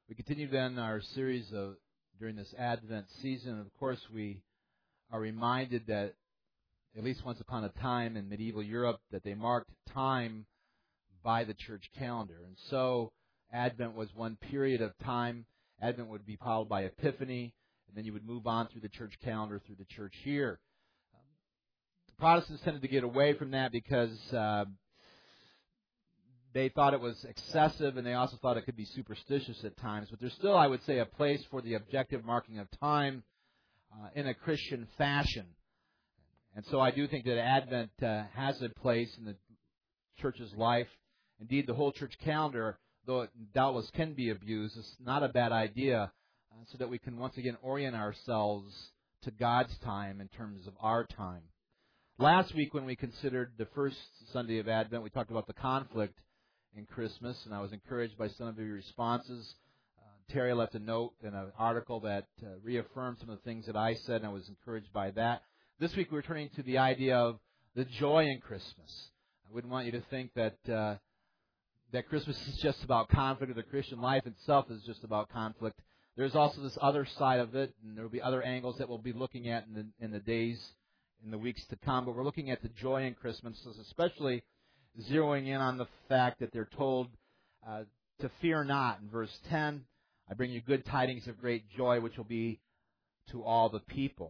We continue then our series during this Advent season. Of course, we are reminded that at least once upon a time in medieval Europe that they marked time by the church calendar. And so Advent was one period of time. Advent would be followed by Epiphany, and then you would move on through the church calendar, through the church year. Protestants tended to get away from that because they thought it was excessive, and they also thought it could be superstitious at times. But there's still, I would say, a place for the objective marking of time in a Christian fashion. And so I do think that Advent has a place in the church's life. Indeed, the whole church calendar, though it doubtless can be abused, is not a bad idea so that we can once again orient ourselves to God's time in terms of our time. Last week when we considered the first Sunday of Advent, we talked about the conflict in Christmas, and I was encouraged by some of your responses. Terry left a note and an article that reaffirmed some of the things that I said, and I was encouraged by that. This week we're turning to the idea of the joy in Christmas. I wouldn't want you to think that that Christmas is just about conflict, or the Christian life itself is just about conflict. There's also this other side of it, and there will be other angles that we'll be looking at in the days, in the weeks to come. But we're looking at the joy in Christmas, especially zeroing in on the fact that they're told to fear not. In verse 10, I bring you good tidings of great joy, which will be to all the people.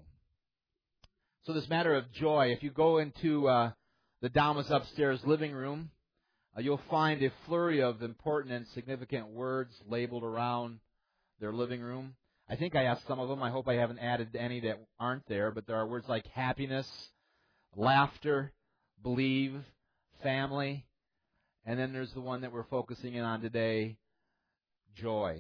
So this matter of joy, if you go into the Dowmas upstairs living room, you'll find a flurry of important and significant words labeled around their living room. I think I asked some of them. I hope I haven't added any that aren't there, but there are words like happiness, laughter, believe, family, and then there's the one that we're focusing in on today, joy.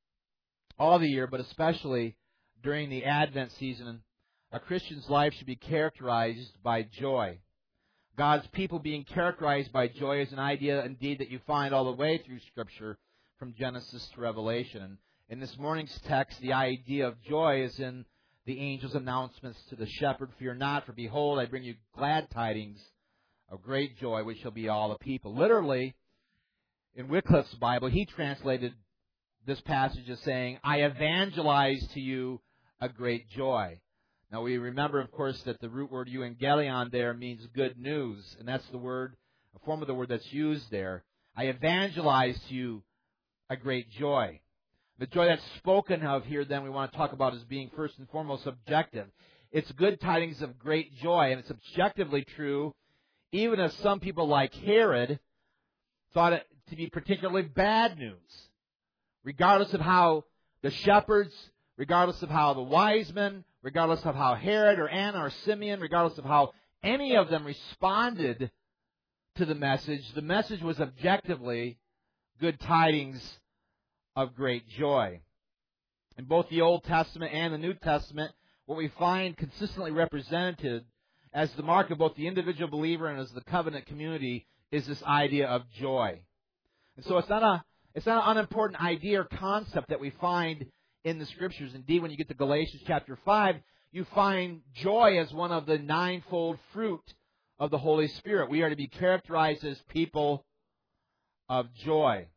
All the year, but especially during the Advent season, a Christian's life should be characterized by joy. God's people being characterized by joy is an idea, indeed, that you find all the way through Scripture, from Genesis to Revelation. And in this morning's text, the idea of joy is in the angel's announcements to the shepherd, fear not, for behold, I bring you glad tidings of great joy, which shall be all the people. Literally, in Wycliffe's Bible, he translated this passage as saying, I evangelize to you a great joy. Now, we remember, of course, that the root word euangelion there means good news, and that's the word, a form of the word that's used there. I evangelize to you a great joy. The joy that's spoken of here, then, we want to talk about as being first and foremost objective. It's good tidings of great joy, and it's objectively true, even if some people like Herod thought it to be particularly bad news. Regardless of how the shepherds, regardless of how the wise men, regardless of how Herod or Anna or Simeon, regardless of how any of them responded to the message was objectively good tidings of great joy. In both the Old Testament and the New Testament, what we find consistently represented as the mark of both the individual believer and as the covenant community is this idea of joy. And so it's not an unimportant idea or concept that we find in the Scriptures. Indeed, when you get to Galatians chapter 5, you find joy as one of the ninefold fruit of the Holy Spirit. We are to be characterized as people of joy.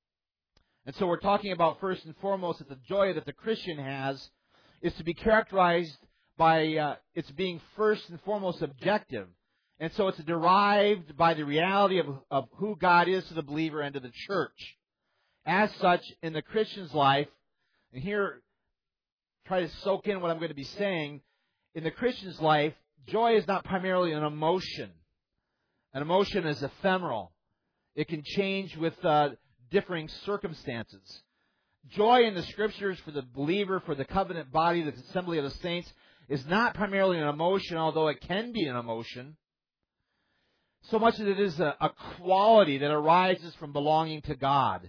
And so we're talking about first and foremost that the joy that the Christian has is to be characterized by its being first and foremost objective. And so it's derived by the reality of who God is to the believer and to the church. As such, in the Christian's life, and here, try to soak in what I'm going to be saying, in the Christian's life, joy is not primarily an emotion. An emotion is ephemeral. It can change with differing circumstances. Joy in the Scriptures for the believer, for the covenant body, the assembly of the saints, is not primarily an emotion, although it can be an emotion. So much as it is a quality that arises from belonging to God.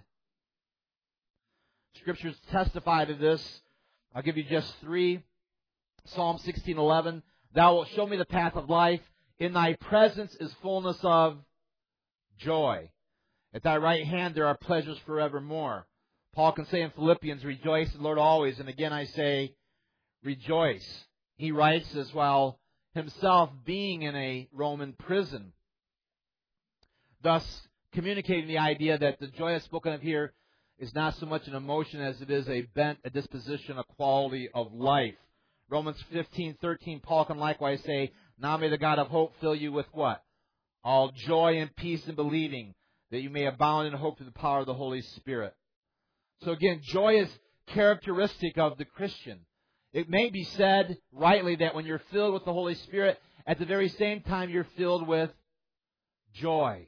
Scriptures testify to this. I'll give you just three. Psalm 16:11. Thou wilt show me the path of life. In thy presence is fullness of joy. At thy right hand there are pleasures forevermore. Paul can say in Philippians, rejoice in the Lord always. And again I say, rejoice. He writes this while himself being in a Roman prison. Thus communicating the idea that the joy that's spoken of here is not so much an emotion as it is a bent, a disposition, a quality of life. Romans 15:13, Paul can likewise say, now may the God of hope fill you with what? All joy and peace in believing, that you may abound in hope through the power of the Holy Spirit. So again, joy is characteristic of the Christian. It may be said rightly that when you're filled with the Holy Spirit, at the very same time you're filled with joy.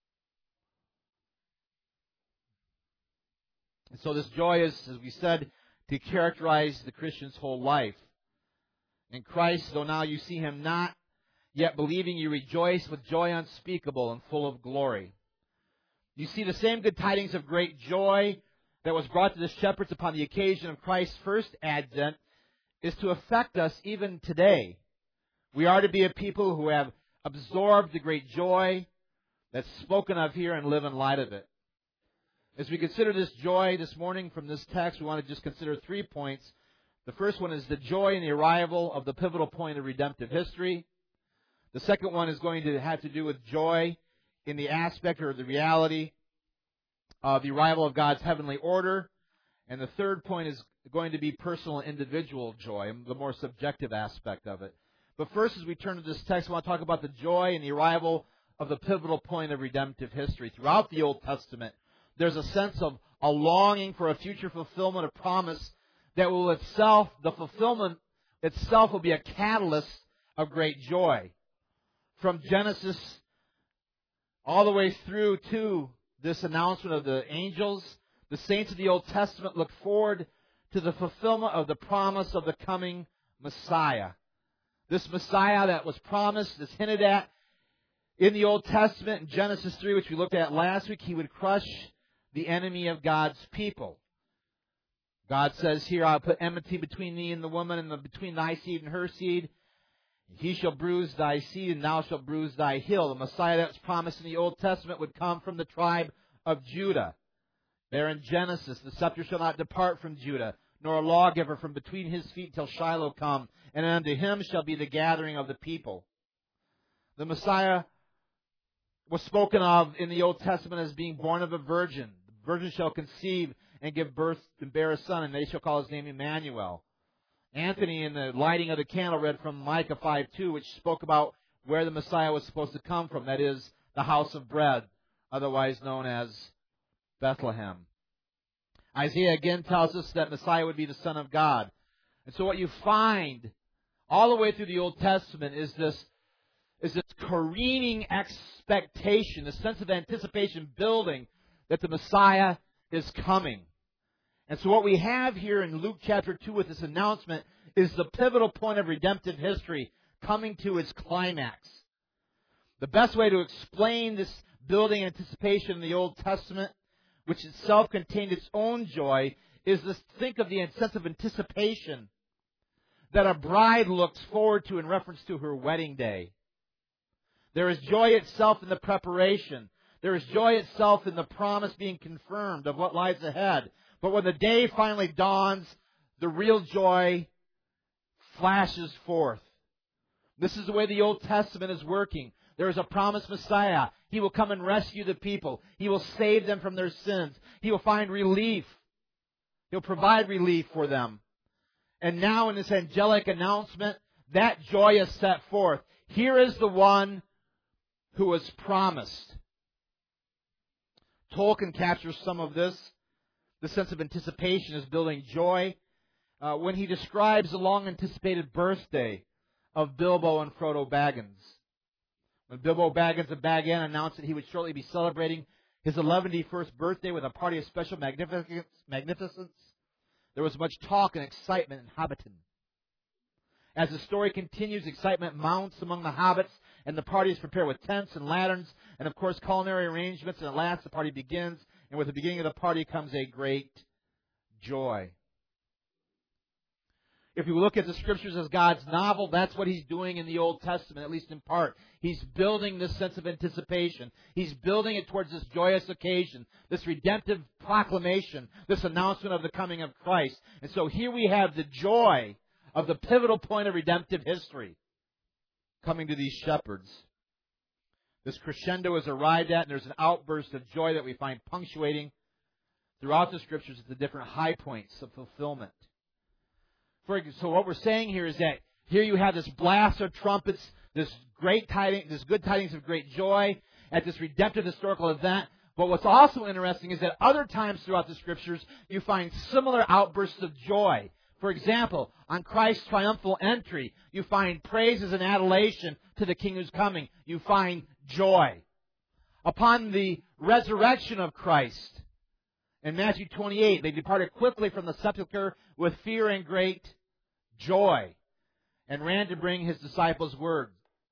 And so this joy is, as we said, to characterize the Christian's whole life. In Christ, though now you see Him not, yet believing you rejoice with joy unspeakable and full of glory. You see, the same good tidings of great joy that was brought to the shepherds upon the occasion of Christ's first advent is to affect us even today. We are to be a people who have absorbed the great joy that's spoken of here and live in light of it. As we consider this joy this morning from this text, we want to just consider 3 points. The first one is the joy in the arrival of the pivotal point of redemptive history. The second one is going to have to do with joy in the aspect or the reality of the arrival of God's heavenly order. And the third point is going to be personal and individual joy, the more subjective aspect of it. But first, as we turn to this text, I want to talk about the joy in the arrival of the pivotal point of redemptive history. Throughout the Old Testament, there's a sense of a longing for a future fulfillment of promise that will itself, the fulfillment itself will be a catalyst of great joy. From Genesis all the way through to this announcement of the angels, the saints of the Old Testament look forward to the fulfillment of the promise of the coming Messiah. This Messiah that was promised, is hinted at in the Old Testament in Genesis 3, which we looked at last week. He would crush the enemy of God's people. God says here, I'll put enmity between thee and the woman, and between thy seed and her seed. He shall bruise thy seed, and thou shalt bruise thy heel. The Messiah that was promised in the Old Testament would come from the tribe of Judah. There in Genesis, the scepter shall not depart from Judah, nor a lawgiver from between his feet till Shiloh come, and unto him shall be the gathering of the people. The Messiah was spoken of in the Old Testament as being born of a virgin. The virgin shall conceive and give birth and bear a son, and they shall call his name Emmanuel. Anthony, in the lighting of the candle, read from Micah 5:2, which spoke about where the Messiah was supposed to come from. That is, the house of bread, otherwise known as Bethlehem. Isaiah again tells us that Messiah would be the Son of God. And so what you find all the way through the Old Testament is this careening expectation, the sense of anticipation building that the Messiah is coming. And so what we have here in Luke chapter 2 with this announcement is the pivotal point of redemptive history coming to its climax. The best way to explain this building anticipation in the Old Testament, which itself contained its own joy, is to think of the sense of anticipation that a bride looks forward to in reference to her wedding day. There is joy itself in the preparation. There is joy itself in the promise being confirmed of what lies ahead. But when the day finally dawns, the real joy flashes forth. This is the way the Old Testament is working. There is a promised Messiah. He will come and rescue the people. He will save them from their sins. He will find relief. He'll provide relief for them. And now in this angelic announcement, that joy is set forth. Here is the one who was promised. Tolkien captures some of this. The sense of anticipation is building joy when he describes the long-anticipated birthday of Bilbo and Frodo Baggins. When Bilbo Baggins of Bag End announced that he would shortly be celebrating his 111st birthday with a party of special magnificence, there was much talk and excitement in Hobbiton. As the story continues, excitement mounts among the hobbits, and the parties prepare with tents and lanterns, and of course culinary arrangements, and at last the party begins, and with the beginning of the party comes a great joy. If you look at the Scriptures as God's novel, that's what He's doing in the Old Testament, at least in part. He's building this sense of anticipation. He's building it towards this joyous occasion, this redemptive proclamation, this announcement of the coming of Christ. And so here we have the joy of the pivotal point of redemptive history coming to these shepherds. This crescendo is arrived at, and there's an outburst of joy that we find punctuating throughout the Scriptures at the different high points of fulfillment. So what we're saying here is that here you have this blast of trumpets, this great tidings, this good tidings of great joy at this redemptive historical event. But what's also interesting is that other times throughout the Scriptures, you find similar outbursts of joy. For example, on Christ's triumphal entry, you find praises and adulation to the King who's coming. You find joy. Upon the resurrection of Christ, in Matthew 28, they departed quickly from the sepulchre with fear and great joy, and ran to bring his disciples the words.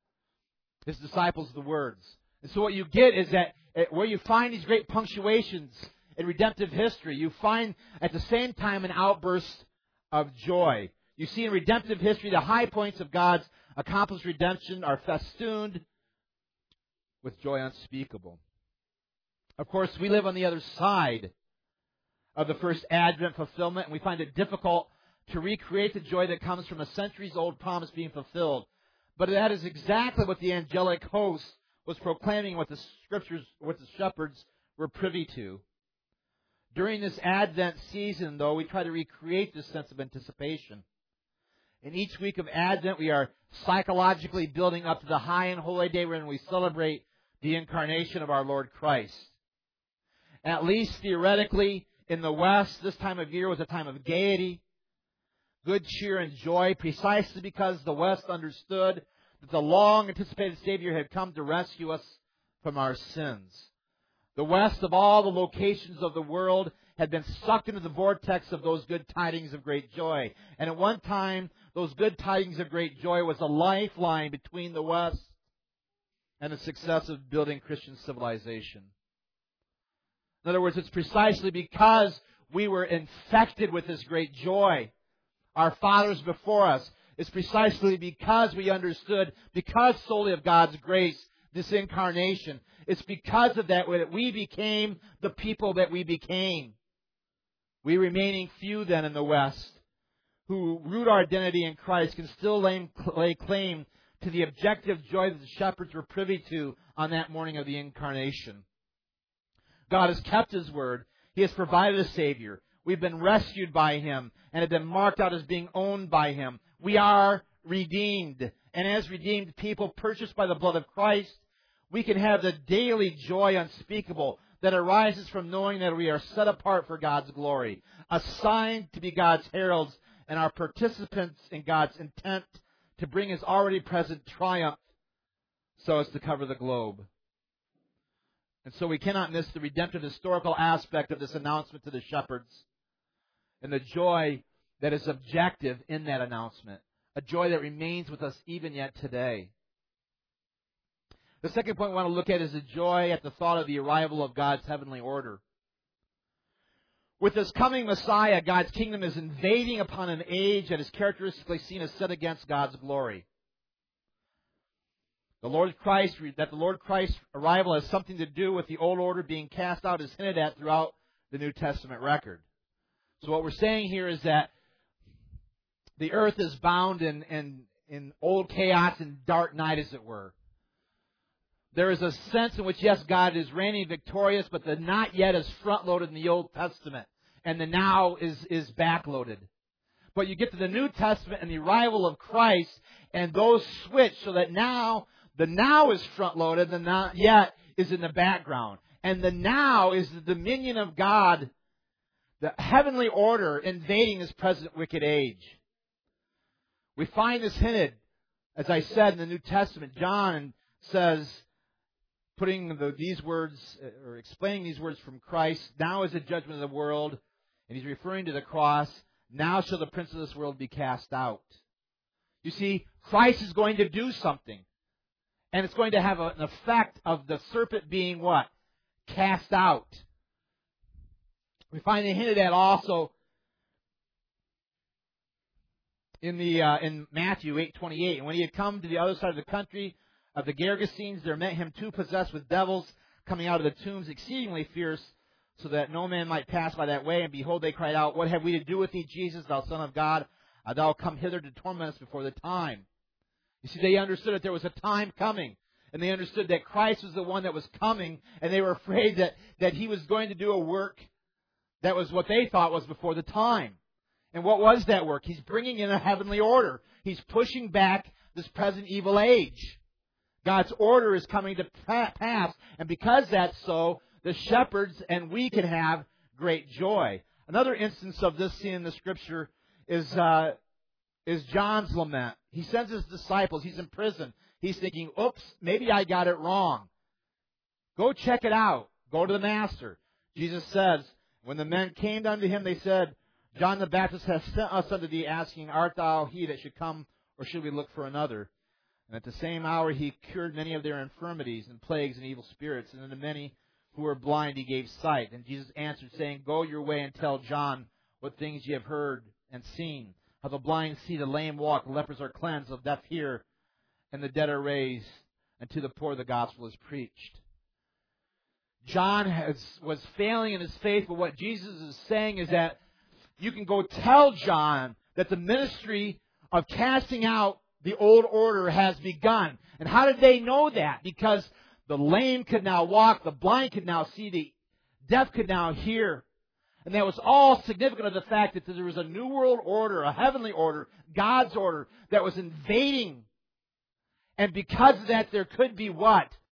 And so what you get is that where you find these great punctuations in redemptive history, you find at the same time an outburst of joy. You see in redemptive history, the high points of God's accomplished redemption are festooned with joy unspeakable. Of course, we live on the other side of the first Advent fulfillment, and we find it difficult to recreate the joy that comes from a centuries-old promise being fulfilled. But that is exactly what the angelic host was proclaiming, what the Scriptures, what the shepherds were privy to. During this Advent season, though, we try to recreate this sense of anticipation. In each week of Advent, we are psychologically building up to the high and holy day when we celebrate the incarnation of our Lord Christ. At least theoretically, in the West, this time of year was a time of gaiety, good cheer, and joy, precisely because the West understood that the long-anticipated Savior had come to rescue us from our sins. The West, of all the locations of the world, had been sucked into the vortex of those good tidings of great joy. And at one time, those good tidings of great joy was a lifeline between the West and the success of building Christian civilization. In other words, it's precisely because we were infected with this great joy, our fathers before us. It's precisely because we understood, because solely of God's grace, this incarnation. It's because of that we became the people that we became. We remaining few then in the West, who root our identity in Christ, can still lay claim to the objective joy that the shepherds were privy to on that morning of the incarnation. God has kept His word. He has provided a Savior. We've been rescued by Him and have been marked out as being owned by Him. We are redeemed. And as redeemed people purchased by the blood of Christ, we can have the daily joy unspeakable that arises from knowing that we are set apart for God's glory, assigned to be God's heralds and our participants in God's intent to bring His already present triumph so as to cover the globe. And so we cannot miss the redemptive historical aspect of this announcement to the shepherds and the joy that is objective in that announcement, a joy that remains with us even yet today. The second point we want to look at is the joy at the thought of the arrival of God's heavenly order. With this coming Messiah, God's kingdom is invading upon an age that is characteristically seen as set against God's glory. The Lord Christ's arrival has something to do with the old order being cast out, is hinted at throughout the New Testament record. So what we're saying here is that the earth is bound in old chaos and dark night, as it were. There is a sense in which, yes, God is reigning victorious, but the not yet is front-loaded in the Old Testament, and the now is back-loaded. But you get to the New Testament and the arrival of Christ, and those switch so that now, the now is front-loaded, the not yet is in the background. And the now is the dominion of God, the heavenly order invading this present wicked age. We find this hinted, as I said, in the New Testament. John says, putting these words, or explaining these words from Christ, now is the judgment of the world, and he's referring to the cross, now shall the prince of this world be cast out. You see, Christ is going to do something, and it's going to have an effect of the serpent being what? Cast out. We find it hinted at also in Matthew 8:28. And when he had come to the other side of the country of the Gergesenes, there met him two possessed with devils coming out of the tombs, exceedingly fierce, so that no man might pass by that way. And behold, they cried out, What have we to do with thee, Jesus, thou Son of God? Art thou come hither to torment us before the time? You see, they understood that there was a time coming. And they understood that Christ was the one that was coming. And they were afraid that he was going to do a work That was what they thought was before the time. And what was that work? He's bringing in a heavenly order. He's pushing back this present evil age. God's order is coming to pass. And because that's so, the shepherds and we can have great joy. Another instance of this seen in the Scripture is John's lament. He sends his disciples. He's in prison. He's thinking, oops, maybe I got it wrong. Go check it out. Go to the Master. Jesus says, when the men came unto him, they said, John the Baptist has sent us unto thee, asking, art thou he that should come, or should we look for another? And at the same hour he cured many of their infirmities and plagues and evil spirits, and unto many who were blind he gave sight. And Jesus answered, saying, go your way and tell John what things ye have heard and seen. How the blind see, the lame walk, the lepers are cleansed, the deaf hear, and the dead are raised, and to the poor the gospel is preached. John was failing in his faith, but what Jesus is saying is that you can go tell John that the ministry of casting out the old order has begun. And how did they know that? Because the lame could now walk, the blind could now see, the deaf could now hear. And that was all significant of the fact that there was a new world order, a heavenly order, God's order, that was invading. And because of that, there could be what?